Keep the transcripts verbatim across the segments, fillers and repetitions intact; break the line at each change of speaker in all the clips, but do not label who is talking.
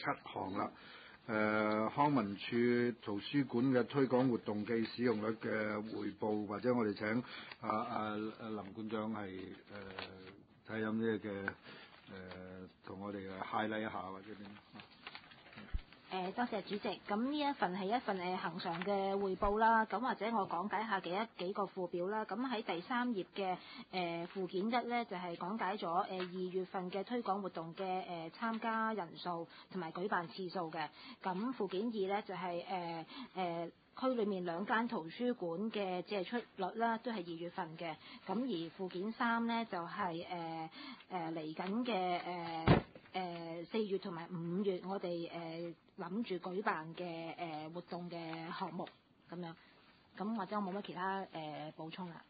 項啦。誒、呃、康文署圖書館嘅推廣活動暨使用率嘅匯報，或者我哋請啊啊林館長係誒睇下有咩嘅誒同我哋嘅 highlight 一下或者點。
誒多謝主席，咁呢一份係一份誒恆常嘅匯報啦，咁或者我講解下幾一幾個附表啦。咁喺第三頁嘅誒附件一咧，就係講解咗誒二月份嘅推廣活動嘅誒參加人數同埋舉辦次數嘅。咁附件二咧就係誒誒區裏面兩間圖書館嘅借出率啦，都係二月份嘅。咁而附件三咧就係誒誒嚟緊嘅誒誒四月同埋五月，我哋誒諗住舉辦嘅誒、呃、活動嘅項目咁樣。咁或者我冇乜其他誒、呃、補充啦。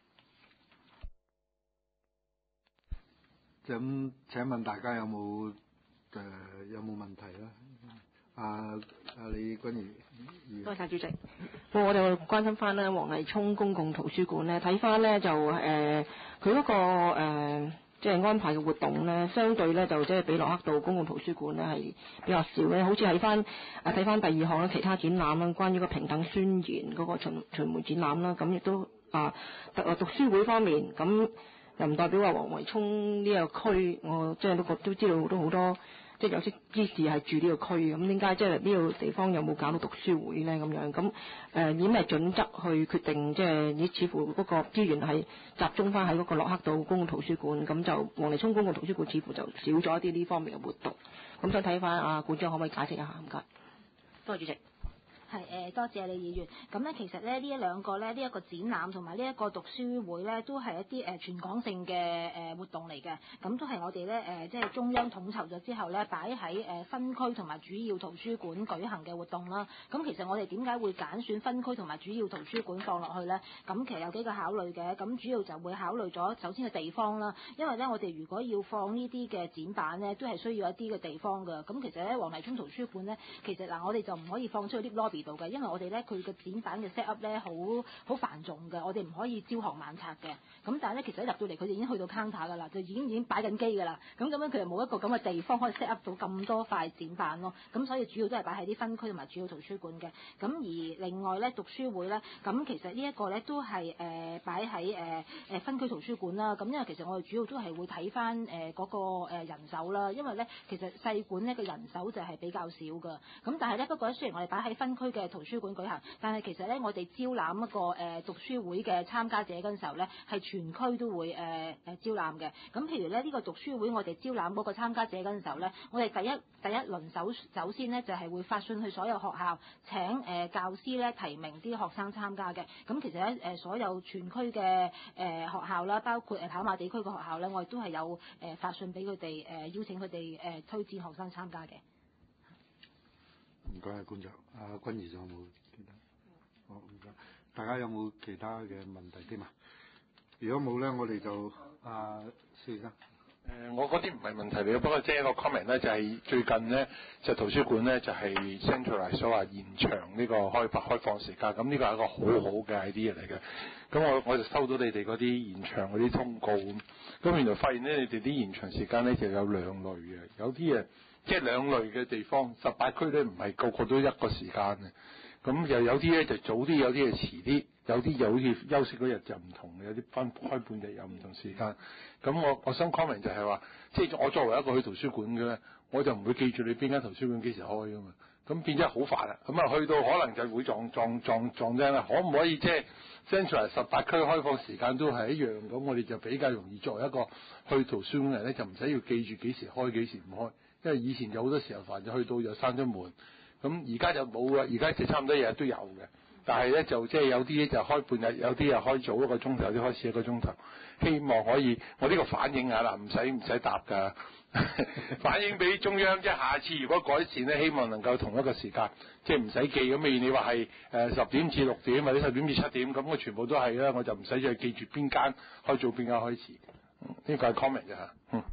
咁請問大家有冇誒、呃、有冇問題啦？啊啊李君儀，
多謝主席。我哋關心翻咧黃泥涌公共圖書館咧，睇翻咧就誒佢嗰個誒。呃即係安排嘅活動咧，相對咧就即係比駱克道公共圖書館咧係比較少咧。好似喺翻啊睇翻第二項咧，其他展覽啦，關於個平等宣言嗰個巡巡迴展覽啦，咁亦都啊特讀書會方面，咁又唔代表話黃泥涌呢個區，我即係都覺都知道都好多。即係有識之士係住呢個區，咁點解即係呢個地方有冇搞到讀書會咧？咁樣咁誒以咩準則去決定？即係你似乎嗰個資源係集中翻喺嗰個駱克道公共圖書館，咁就黃泥涌公共圖書館似乎就少咗一啲呢方面嘅活動。咁想睇翻啊館長可唔可以解釋一下？唔該，多謝主席。
係誒，多謝李議員。咁咧，其實咧呢一兩個咧，呢一個展覽同埋呢一個讀書會咧，都係一啲誒全港性嘅誒活動嚟嘅。咁都係我哋咧誒，即係中央統籌咗之後咧，擺喺誒分區同埋主要圖書館舉行嘅活動啦。咁其實我哋點解會揀選分區同埋主要圖書館放落去咧？咁其實有幾個考慮嘅。咁主要就會考慮咗首先嘅地方啦，因為咧我哋如果要放呢啲嘅展板咧，都係需要一啲嘅地方㗎。咁其實咧黃泥涌圖書館咧，其實嗱我哋就唔可以放出去啲 lobby度嘅，因為我哋咧佢嘅展板嘅 set up 咧好好繁重嘅，我哋唔可以朝行晚拆嘅。咁但係咧其實一入到嚟佢哋已經去到 counter 㗎啦，就已經已經擺緊機㗎啦。咁咁樣佢哋冇一個咁嘅地方可以 set up 到咁多塊展板咯。咁所以主要都係擺喺啲分區同埋主要圖書館嘅。咁而另外咧讀書會咧，咁其實呢一個咧都係誒擺喺誒誒分區圖書館啦。咁因為其實我哋主要都係會睇翻誒嗰個誒人手啦，因為咧其實細館咧嘅人手就係比較少㗎。咁但係咧不過咧雖然我哋擺喺分區嘅圖書館舉行，但係其實咧我哋招攬一個誒讀書會嘅參加者嗰陣時候咧，係全區都會誒誒招攬嘅。咁譬如咧呢個讀書會我哋招攬嗰個參加者嗰陣時候咧，我哋第一第一輪首首先咧就係會發信去所有學校請誒教師咧提名啲學生參加嘅。咁其實咧誒所有全區嘅誒學校啦，包括誒跑馬地區嘅學校咧，我哋都係有誒發信俾佢哋誒邀請佢哋誒推薦學生參加嘅。
唔該啊，館長。阿君儀仲有冇其他？好，唔該。大家有冇其他嘅問題添啊？如果冇咧，我哋就阿施先生。
誒、呃，我嗰啲唔係問題嚟嘅，不過即係一個 comment 咧，就係、是、最近咧，就圖書館咧就係、是、centralize 所謂延長呢個開發開放時間，咁呢個係一個好好嘅 idea 嚟嘅。咁我我就收到你哋嗰啲延長嗰啲通告，咁原來發現咧，你哋啲延長時間咧就有兩類嘅，有啲誒即係兩類嘅地方，十八區咧唔係個個都一個時間嘅。咁又有啲咧就早啲，有啲就遲啲，有啲又好似休息嗰日就唔同，有啲分開半日又唔同時間。咁我我想 comment 就係話，即係我作為一個去圖書館嘅咧，我就唔會記住你邊間圖書館幾時開噶嘛。咁變咗好煩啊！咁啊去到可能就會撞撞撞撞正啦。可唔可以即係 central 十八區開放時間都係一樣？咁我哋就比較容易作為一個去圖書館嘅人咧，就唔使要記住幾時開幾時唔開，因為以前有好多時候煩，就去到就閂咗門。咁而家就冇啦，而家就差唔多日日都有嘅，但係咧就即係有啲咧就開半日，有啲又開早一個鐘頭，有啲開始一個鐘頭。希望可以我呢個反映下啦，唔使唔使答㗎，反映俾中央，即係下次如果改善咧，希望能夠同一個時間，即係唔使記咁。譬如你話係誒十點至六點或者十點至七點，咁我全部都係啦，我就唔使再記住邊間開早邊間開始。呢個係 comment 啫嚇。嗯。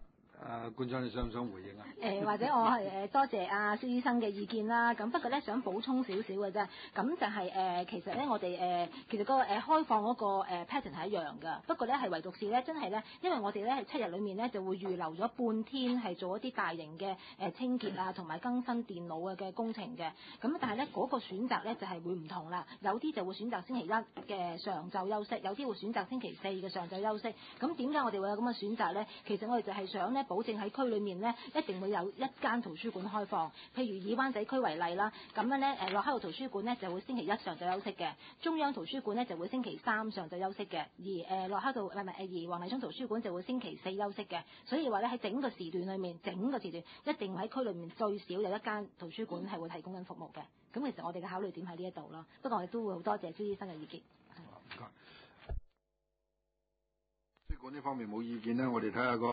誒官長，你想唔想回應啊？
誒、呃、或者我係誒多謝阿蕭醫生嘅意見啦。咁不過咧想補充少少嘅啫。咁就係、是、誒、呃、其實咧我哋誒、呃、其實、個誒、呃、開放嗰個誒 pattern 係一樣㗎。不過咧係唯獨是咧真係咧，因為我哋咧係七日裡面咧就會預留咗半天係做一啲大型嘅誒清潔啊同埋更新電腦嘅工程嘅。咁但係咧嗰個選擇咧就係、是、會唔同啦。有啲就會選擇星期一嘅上晝休息，有啲會選擇星期四嘅上晝休息。咁點解我哋會有咁嘅選擇咧？其實我哋就係想咧保證喺區裡面咧一定會有一間圖書館開放。譬如以灣仔區為例啦，咁樣咧誒駱克道圖書館咧就會星期一上晝休息嘅，中央圖書館咧就會星期三上晝休息嘅，而誒駱克道唔係唔係而黃泥涌圖書館就會星期四休息嘅。所以話咧喺整個時段裡面，整個時段一定喺區裡面最少有一間圖書館係會提供緊服務嘅。咁其實我哋嘅考慮點喺呢一度咯。不過我哋都會好多謝朱醫生嘅意見。
圖書館呢方面冇意見咧，我哋睇下個。